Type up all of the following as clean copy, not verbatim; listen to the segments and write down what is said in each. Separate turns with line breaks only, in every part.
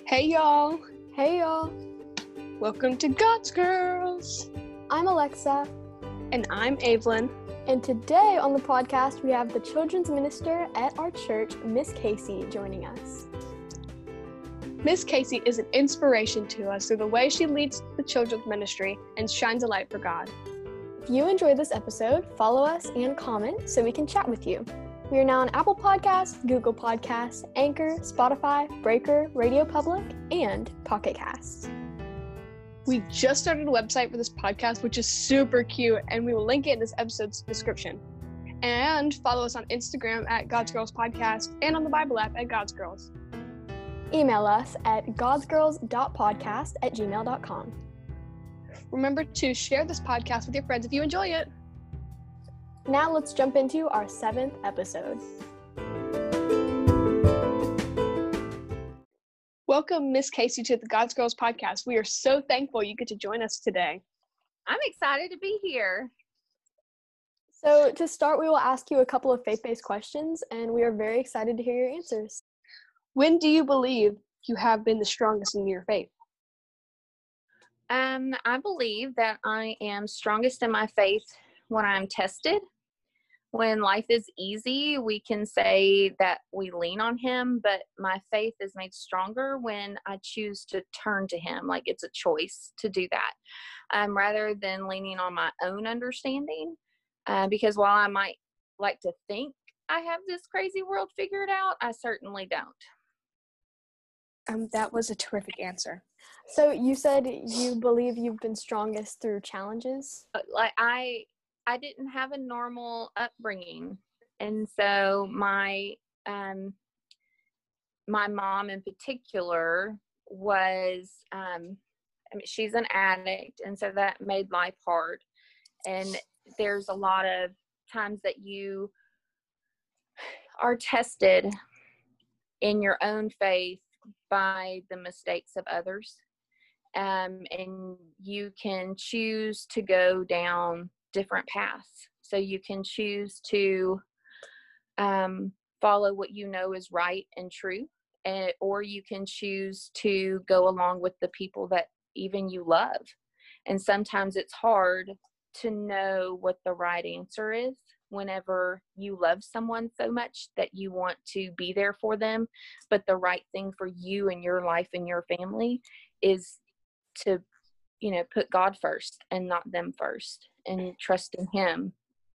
Hey y'all!
Hey y'all!
Welcome to God's Girls!
I'm Alexa.
And I'm Evelyn.
And today on the podcast we have the children's minister at our church, Miss Casey, joining us.
Miss Casey is an inspiration to us through the way she leads the children's ministry and shines a light for God.
If you enjoyed this episode, follow us and comment so we can chat with you. We are now on Apple Podcasts, Google Podcasts, Anchor, Spotify, Breaker, Radio Public, and Pocket Casts.
We just started a website for this podcast, which is super cute, and we will link it in this episode's description. And follow us on Instagram at God's Girls Podcast and on the Bible app at God's Girls.
Email us at godsgirls.podcast@gmail.com.
Remember to share this podcast with your friends if you enjoy it.
Now let's jump into our 7th episode.
Welcome, Miss Casey, to the God's Girls podcast. We are so thankful you get to join us today.
I'm excited to be here.
So to start, we will ask you a couple of faith-based questions, and we are very excited to hear your answers.
When do you believe you have been the strongest in your faith?
I believe that I am strongest in my faith when I'm tested. When life is easy, we can say that we lean on Him, but my faith is made stronger when I choose to turn to Him. Like it's a choice to do that, rather than leaning on my own understanding. Because while I might like to think I have this crazy world figured out, I certainly don't.
That was a terrific answer.
So you said you believe you've been strongest through challenges?
Like I didn't have a normal upbringing. And so my mom in particular was, she's an addict. And so that made life hard. And there's a lot of times that you are tested in your own faith by the mistakes of others. And you can choose to go down different paths. So you can choose to follow what you know is right and true, or you can choose to go along with the people that even you love. And sometimes it's hard to know what the right answer is whenever you love someone so much that you want to be there for them, but the right thing for you and your life and your family is to put God first and not them first, and trust in Him.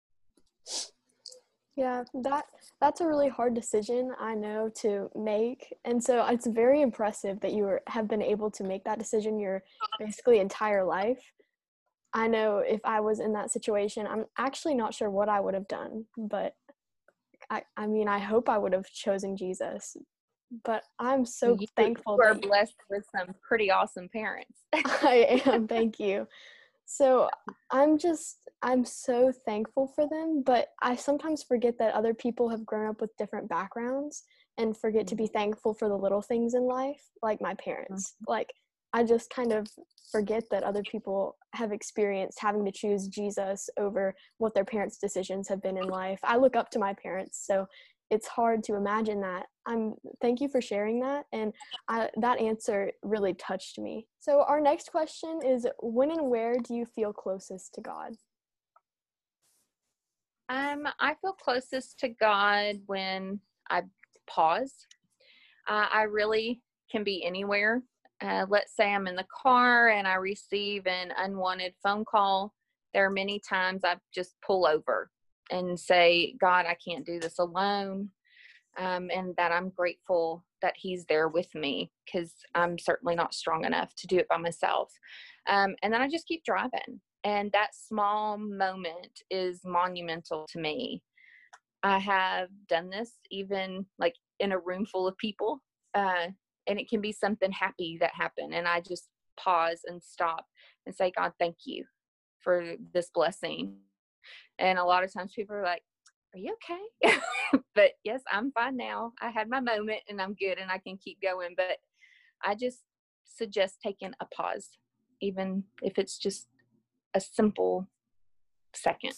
Yeah, that's a really hard decision, I know, to make. And so it's very impressive that you have been able to make that decision your basically entire life. I know if I was in that situation, I'm actually not sure what I would have done, but I hope I would have chosen Jesus. But I'm so thankful.
You are blessed with some pretty awesome parents.
I am, thank you. So I'm so thankful for them, but I sometimes forget that other people have grown up with different backgrounds and forget to be thankful for the little things in life, like my parents. Like, I just kind of forget that other people have experienced having to choose Jesus over what their parents' decisions have been in life. I look up to my parents, so it's hard to imagine that. Thank you for sharing that, and that answer really touched me. So our next question is, when and where do you feel closest to God?
I feel closest to God when I pause. I really can be anywhere. Let's say I'm in the car and I receive an unwanted phone call. There are many times I just pull over and say, God, I can't do this alone. And that I'm grateful that He's there with me, because I'm certainly not strong enough to do it by myself. And then I just keep driving. And that small moment is monumental to me. I have done this even like in a room full of people. And it can be something happy that happened. And I just pause and stop and say, God, thank you for this blessing. And a lot of times people are like, are you okay? But yes, I'm fine now. I had my moment and I'm good and I can keep going. But I just suggest taking a pause, even if it's just a simple second.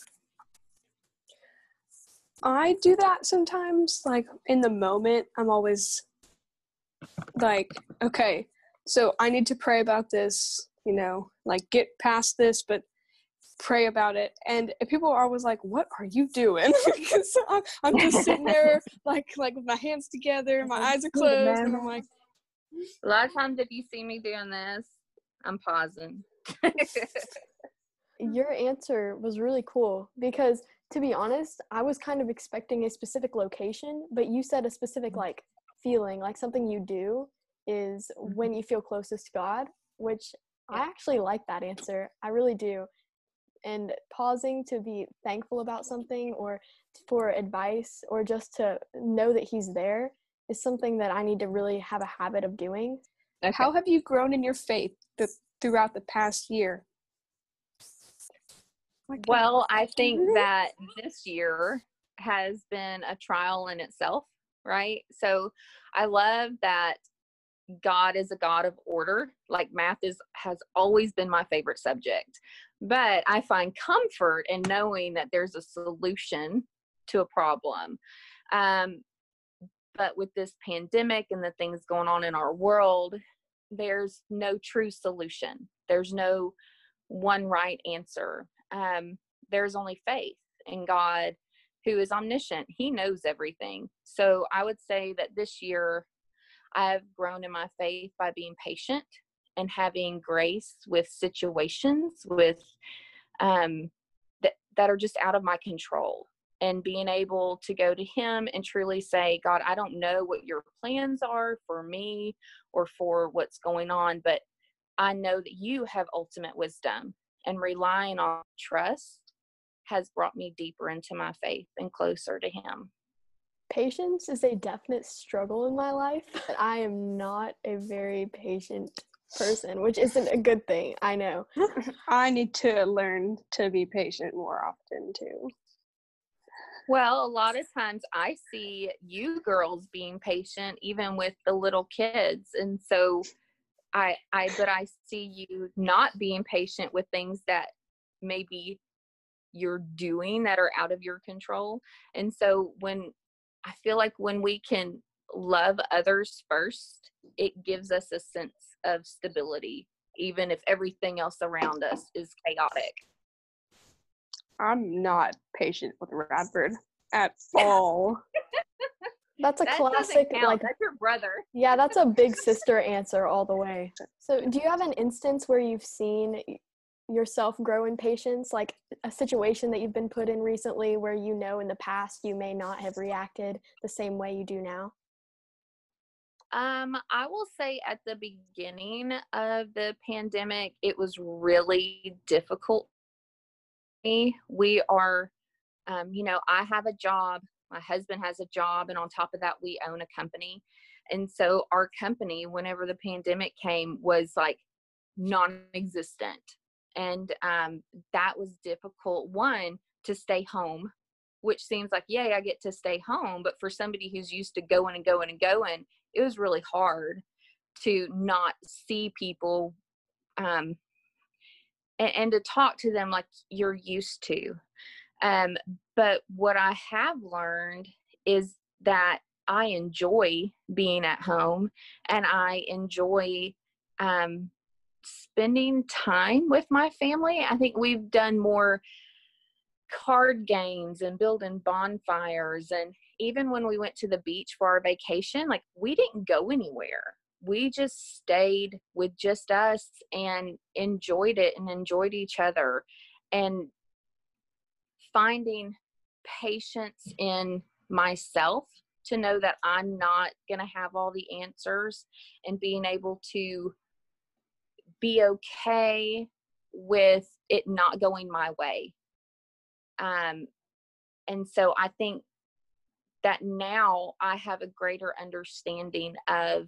I do that sometimes. Like in the moment, I'm always like, okay, so I need to pray about this, like get past this, but pray about it. And people are always like, what are you doing? Because I'm just sitting there like with my hands together, my eyes are closed, and I'm like,
a lot of times if you see me doing this, I'm pausing.
Your answer was really cool because, to be honest, I was kind of expecting a specific location, but you said a specific like feeling, like something you do is when you feel closest to God, which I actually like that answer. I really do. And pausing to be thankful about something or for advice or just to know that he's there is something that I need to really have a habit of doing.
Okay. How have you grown in your faith throughout the past year?
Well, I think that this year has been a trial in itself, right? So I love that God is a God of order. Like math has always been my favorite subject, but I find comfort in knowing that there's a solution to a problem. But with this pandemic and the things going on in our world, there's no true solution. There's no one right answer. There's only faith in God, who is omniscient. He knows everything. So I would say that this year I've grown in my faith by being patient and having grace with situations that are just out of my control, and being able to go to him and truly say, God, I don't know what your plans are for me or for what's going on, but I know that you have ultimate wisdom, and relying on trust has brought me deeper into my faith and closer to him.
Patience is a definite struggle in my life. I am not a very patient person, which isn't a good thing. I know.
I need to learn to be patient more often too.
Well, a lot of times I see you girls being patient even with the little kids. And so I see you not being patient with things that maybe you're doing that are out of your control. And so I feel like when we can love others first, it gives us a sense of stability, even if everything else around us is chaotic.
I'm not patient with Radford at all.
That's a classic, like,
that's your brother.
Yeah, that's a big sister answer all the way. So do you have an instance where you've seen yourself grow in patience, like a situation that you've been put in recently where in the past you may not have reacted the same way you do now?
I will say at the beginning of the pandemic, it was really difficult. We are, I have a job, my husband has a job, and on top of that, we own a company. And so our company, whenever the pandemic came, was like non-existent. And that was difficult, one, to stay home, which seems like, yay, I get to stay home. But for somebody who's used to going and going and going, it was really hard to not see people and to talk to them like you're used to. But what I have learned is that I enjoy being at home, and I enjoy spending time with my family. I think we've done more card games and building bonfires. And even when we went to the beach for our vacation, like, we didn't go anywhere. We just stayed with just us and enjoyed it and enjoyed each other. And finding patience in myself to know that I'm not going to have all the answers, and being able to be okay with it not going my way. And so I think that now I have a greater understanding of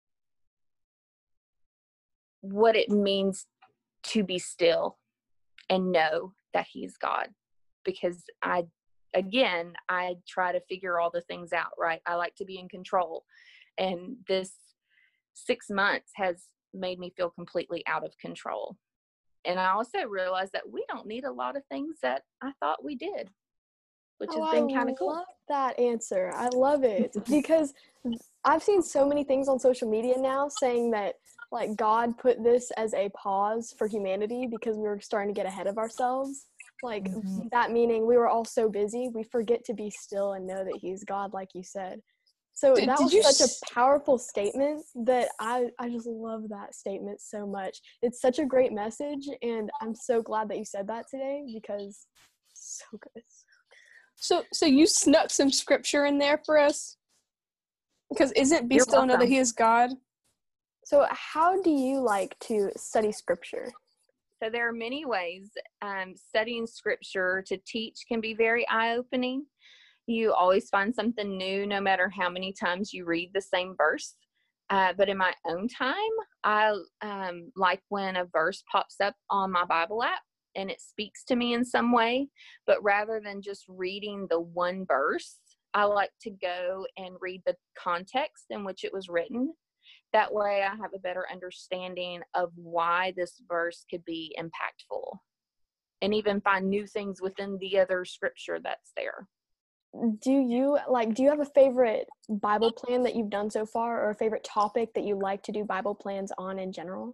what it means to be still and know that he's God. Because I try to figure all the things out, right? I like to be in control. And this 6 months has made me feel completely out of control. And I also realized that we don't need a lot of things that I thought we did. which
Oh,
has
I
been kind of cool.
love that answer. I love it because I've seen so many things on social media now saying that like God put this as a pause for humanity because we were starting to get ahead of ourselves. Like that meaning we were all so busy, we forget to be still and know that he's God, like you said. So that
Did you
was such a powerful statement that I just love that statement so much. It's such a great message, and I'm so glad that you said that today because it's so good.
So you snuck some scripture in there for us? Because isn't be
You're
still and know that
welcome.
he is God?
So how do you like to study scripture?
So there are many ways. Studying scripture to teach can be very eye-opening. You always find something new, no matter how many times you read the same verse. But in my own time, I like when a verse pops up on my Bible app and it speaks to me in some way. But rather than just reading the one verse, I like to go and read the context in which it was written. That way I have a better understanding of why this verse could be impactful, and even find new things within the other scripture that's there.
Do you have a favorite Bible plan that you've done so far, or a favorite topic that you like to do Bible plans on in general?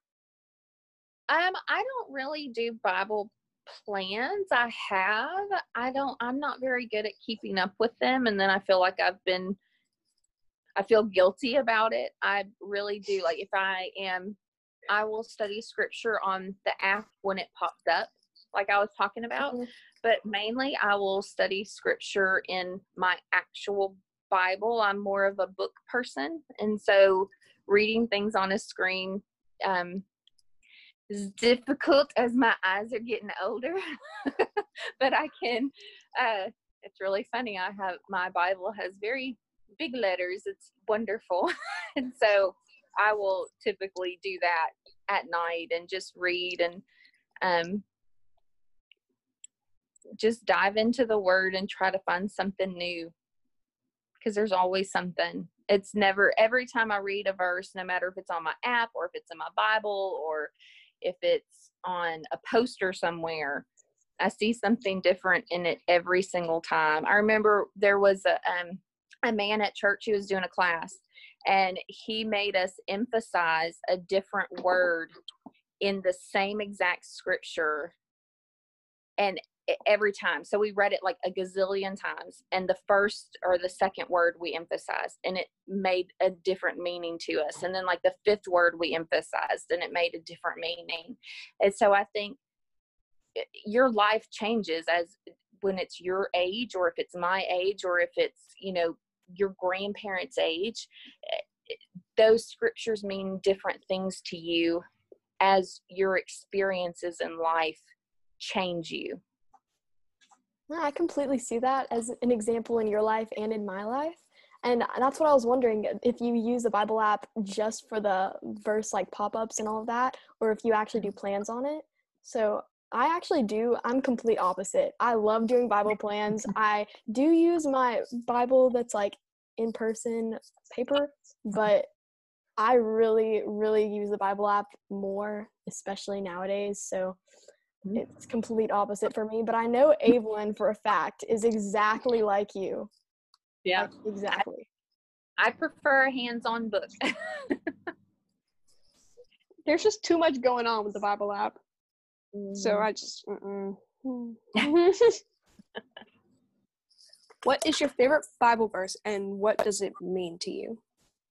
I don't really do Bible plans. I'm not very good at keeping up with them, and then I feel like I feel guilty about it. I really do. Like if I will study scripture on the app when it pops up, like I was talking about, but mainly I will study scripture in my actual Bible. I'm more of a book person, and so reading things on a screen is difficult as my eyes are getting older. But I can, it's really funny. My Bible has very big letters. It's wonderful. And so I will typically do that at night and just read and just dive into the word and try to find something new, because there's always something. It's never, every time I read a verse, no matter if it's on my app or if it's in my Bible or if it's on a poster somewhere, I see something different in it every single time. I remember there was a man at church who was doing a class, and he made us emphasize a different word in the same exact scripture, and every time. So we read it like a gazillion times, and the first or the second word we emphasized, and it made a different meaning to us. And then like the fifth word we emphasized, and it made a different meaning. And so I think your life changes as when it's your age, or if it's my age, or if it's, your grandparents' age. Those scriptures mean different things to you as your experiences in life change you.
No, I completely see that as an example in your life and in my life. And that's what I was wondering, if you use the Bible app just for the verse like pop-ups and all of that, or if you actually do plans on it. So I actually do. I'm complete opposite. I love doing Bible plans. I do use my Bible that's like in person paper, but I really, really use the Bible app more, especially nowadays. So it's complete opposite for me. But I know Evelyn for a fact is exactly like you.
Yeah.
Like, exactly.
I prefer a hands-on book.
There's just too much going on with the Bible app. So I just, What is your favorite Bible verse, and what does it mean to you?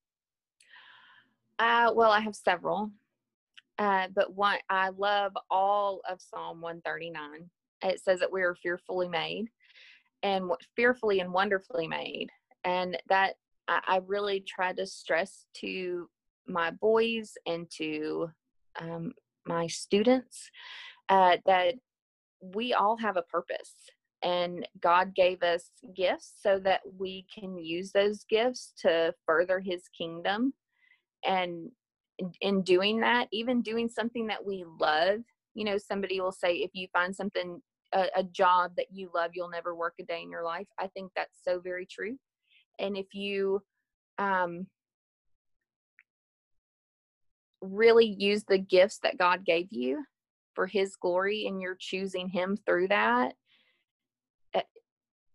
Well, I have several, but one, I love all of Psalm 139. It says that we are fearfully made, and fearfully and wonderfully made. And that I really try to stress to my boys and to my students that we all have a purpose, and God gave us gifts so that we can use those gifts to further his kingdom. And in doing that, even doing something that we love, somebody will say, if you find something, a job that you love, you'll never work a day in your life. I think that's so very true. And if you really use the gifts that God gave you for his glory, and you're choosing him through that,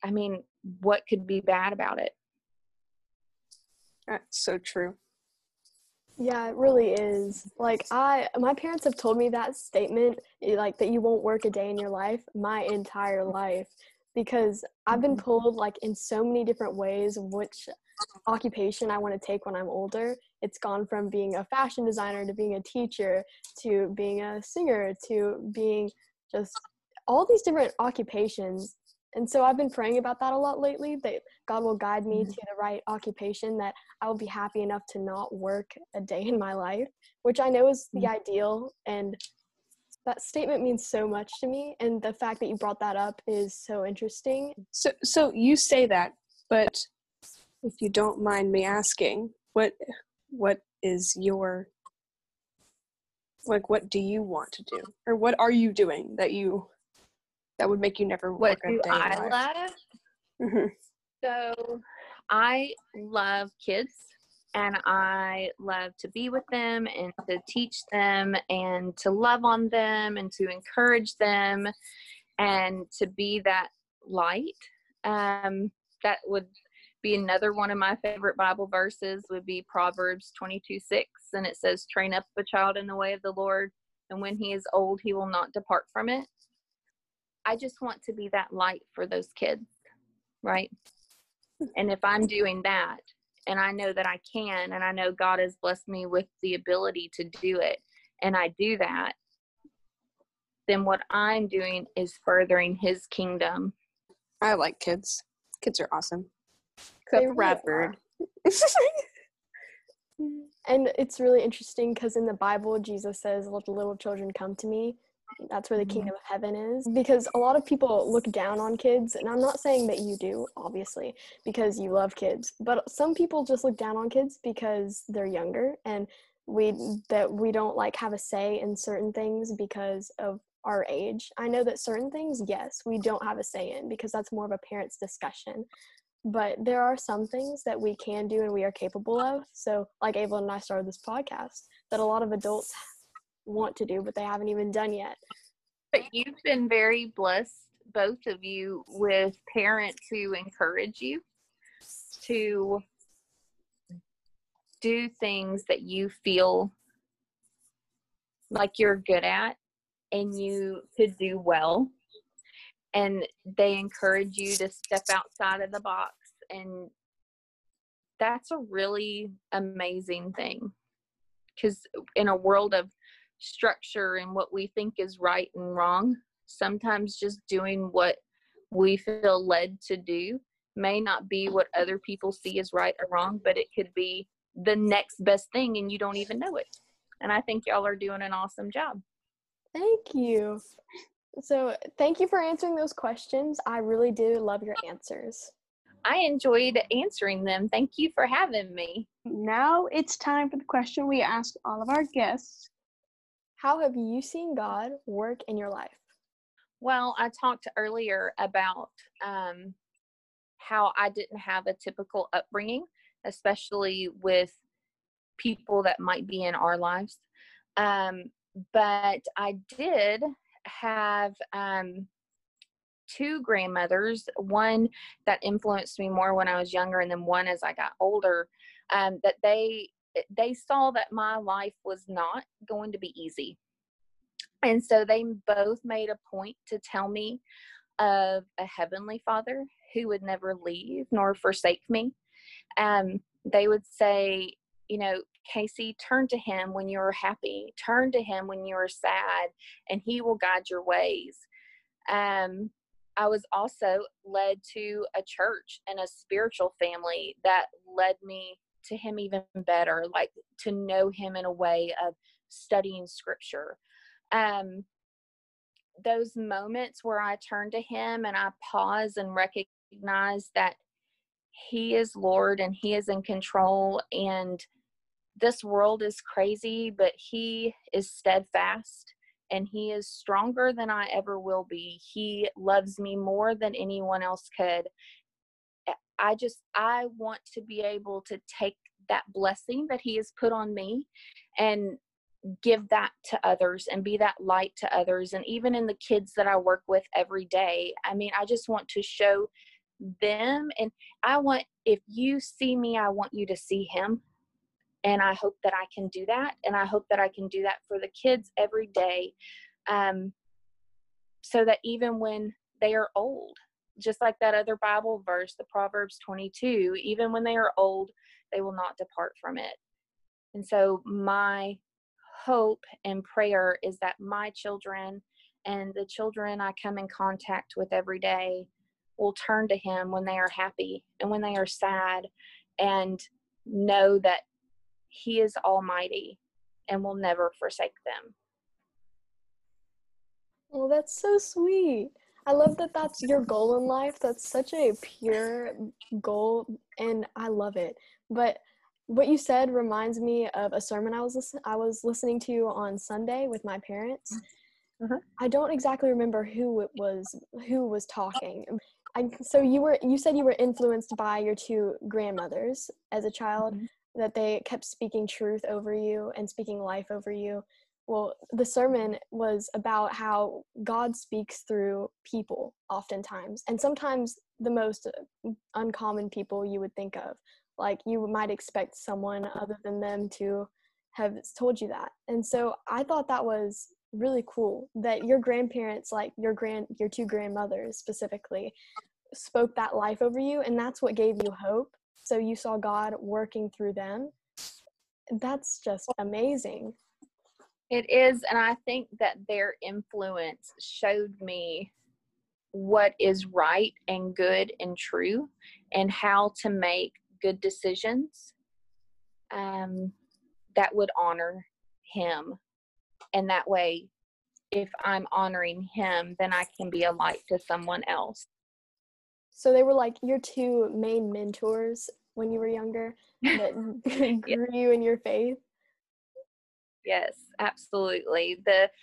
I mean, what could be bad about it?
That's so true.
Yeah, it really is. Like my parents have told me that statement, like that you won't work a day in your life, my entire life, because I've been pulled like in so many different ways of which occupation I want to take when I'm older. It's gone from being a fashion designer to being a teacher to being a singer to being just all these different occupations. And so I've been praying about that a lot lately, that God will guide me to the right occupation, that I will be happy enough to not work a day in my life, which I know is the ideal. And that statement means so much to me. And the fact that you brought that up is so interesting.
So you say that, but if you don't mind me asking, what is your, like, what do you want to do? Or what are you doing that would make you never
What
work a
do
day in
I
life?
love?
Mm-hmm.
So I love kids, and I love to be with them and to teach them and to love on them and to encourage them and to be that light. That would be another one of my favorite Bible verses would be Proverbs 22:6, and it says, "Train up a child in the way of the Lord, and when he is old, he will not depart from it." I just want to be that light for those kids, right? And if I'm doing that, and I know that I can, and I know God has blessed me with the ability to do it, and I do that, then what I'm doing is furthering his kingdom.
I like kids. Kids are awesome.
They
Except for
really
Radford.
And it's really interesting because in the Bible, Jesus says, "Let the little children come to me." That's where the kingdom of heaven is. Because a lot of people look down on kids, and I'm not saying that you do, obviously, because you love kids. But some people just look down on kids because they're younger, and we don't like have a say in certain things because of our age. I know that certain things, yes, we don't have a say in because that's more of a parent's discussion. But there are some things that we can do and we are capable of. So like Ava and I started this podcast that a lot of adults want to do, but they haven't even done yet.
But you've been very blessed, both of you, with parents who encourage you to do things that you feel like you're good at and you could do well. And they encourage you to step outside of the box. And that's a really amazing thing. Because in a world of structure and what we think is right and wrong, sometimes just doing what we feel led to do may not be what other people see as right or wrong, but it could be the next best thing and you don't even know it. And I think y'all are doing an awesome job.
Thank you. So thank you for answering those questions. I really do love your answers.
I enjoyed answering them. Thank you for having me.
Now it's time for the question we ask all of our guests.
How have you seen God work in your life?
Well, I talked earlier about how I didn't have a typical upbringing, especially with people that might be in our lives. But I did have two grandmothers, one that influenced me more when I was younger and then one as I got older, that they saw that my life was not going to be easy. And so they both made a point to tell me of a heavenly Father who would never leave nor forsake me. They would say, you know, Casey, turn to him when you're happy, turn to him when you're sad, and he will guide your ways. I was also led to a church and a spiritual family that led me to him even better, like to know him in a way of studying scripture. Those moments where I turn to him and I pause and recognize that he is Lord and he is in control, and this world is crazy, but he is steadfast and he is stronger than I ever will be. He loves me more than anyone else could. I want to be able to take that blessing that he has put on me and give that to others and be that light to others. And even in the kids that I work with every day, I mean, I just want to show them. And if you see me, I want you to see him. And I hope that I can do that. And I hope that I can do that for the kids every day. So that even when they are old, just like that other Bible verse, the Proverbs 22, even when they are old, they will not depart from it. And so my hope and prayer is that my children and the children I come in contact with every day will turn to him when they are happy and when they are sad, and know that he is almighty and will never forsake them.
Well, that's so sweet. I love that that's your goal in life. That's such a pure goal, and I love it. But what you said reminds me of a sermon I was listening to on Sunday with my parents.
Uh-huh.
I don't exactly remember who was talking. So you said you were influenced by your two grandmothers as a child, mm-hmm. that they kept speaking truth over you and speaking life over you. Well, the sermon was about how God speaks through people oftentimes, and sometimes the most uncommon people you would think of. Like, you might expect someone other than them to have told you that. And so I thought that was really cool that your grandparents, like your two grandmothers specifically, spoke that life over you, and that's what gave you hope. So you saw God working through them. That's just amazing.
It is, and I think that their influence showed me what is right and good and true, and how to make good decisions that would honor him. And that way, if I'm honoring him, then I can be a light to someone else.
So they were like your two main mentors when you were younger that grew you in your faith?
Yes, absolutely.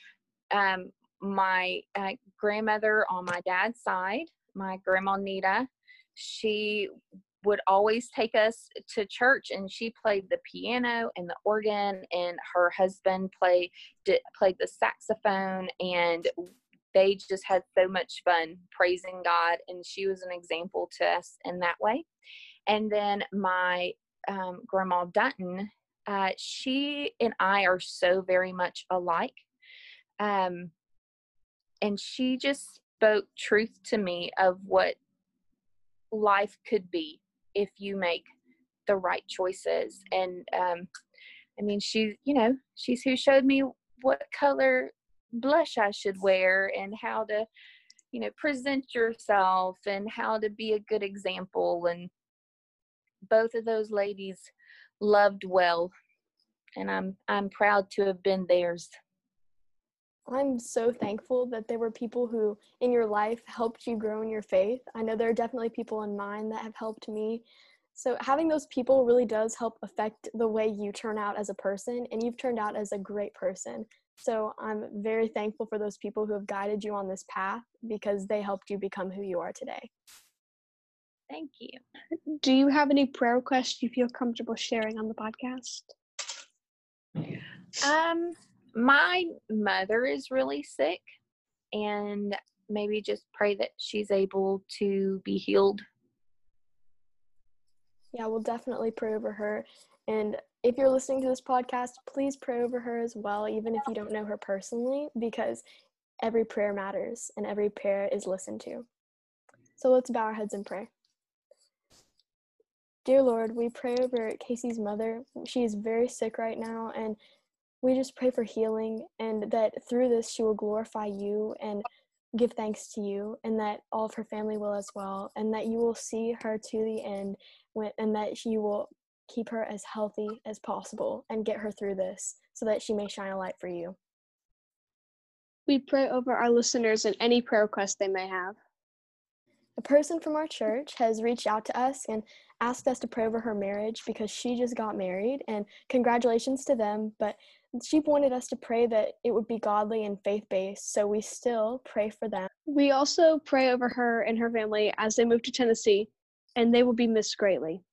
My grandmother on my dad's side, my grandma Nita, she would always take us to church, and she played the piano and the organ, and her husband played the saxophone, and they just had so much fun praising God, and she was an example to us in that way. And then my grandma Dutton, she and I are so very much alike. And she just spoke truth to me of what life could be if you make the right choices. And I mean, she's who showed me what color blush I should wear, and how to, present yourself, and how to be a good example. And both of those ladies loved well, and I'm proud to have been theirs.
I'm so thankful that there were people who in your life helped you grow in your faith. I know there are definitely people in mine that have helped me. So having those people really does help affect the way you turn out as a person, and you've turned out as a great person. So I'm very thankful for those people who have guided you on this path, because they helped you become who you are today.
Thank you.
Do you have any prayer requests you feel comfortable sharing on the podcast?
My mother is really sick, and maybe just pray that she's able to be healed.
Yeah, we'll definitely pray over her. And if you're listening to this podcast, please pray over her as well, even if you don't know her personally, because every prayer matters and every prayer is listened to. So let's bow our heads and pray. Dear Lord, we pray over Casey's mother. She is very sick right now, and we just pray for healing, and that through this she will glorify you and give thanks to you, and that all of her family will as well, and that you will see her to the end, and that you will keep her as healthy as possible and get her through this so that she may shine a light for you.
We pray over our listeners and any prayer requests they may have.
A person from our church has reached out to us and asked us to pray over her marriage because she just got married, and congratulations to them, but she wanted us to pray that it would be godly and faith-based, so we still pray for them.
We also pray over her and her family as they move to Tennessee, and they will be missed greatly.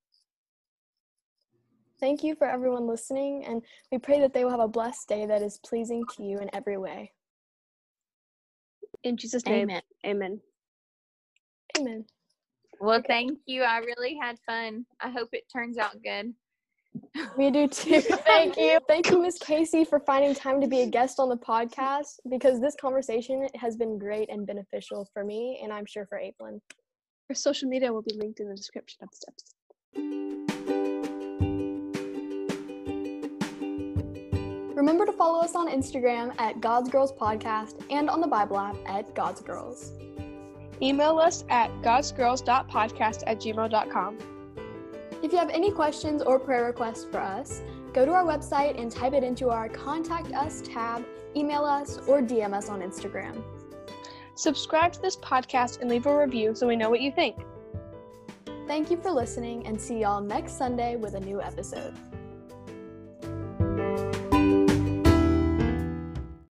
Thank you for everyone listening, and we pray that they will have a blessed day that is pleasing to you in every way.
In Jesus' name,
Amen.
Amen.
Amen.
Well, thank you. I really had fun. I hope it turns out good.
We do too. Thank you. Thank you, Miss Casey, for finding time to be a guest on the podcast, because this conversation has been great and beneficial for me, and I'm sure for Evelyn.
Our social media will be linked in the description of this episode.
Remember to follow us on Instagram at God's Girls Podcast and on the Bible app at God's Girls.
Email us at godsgirls.podcast@gmail.com.
If you have any questions or prayer requests for us, go to our website and type it into our Contact Us tab, email us, or DM us on Instagram.
Subscribe to this podcast and leave a review so we know what you think.
Thank you for listening, and see y'all next Sunday with a new episode.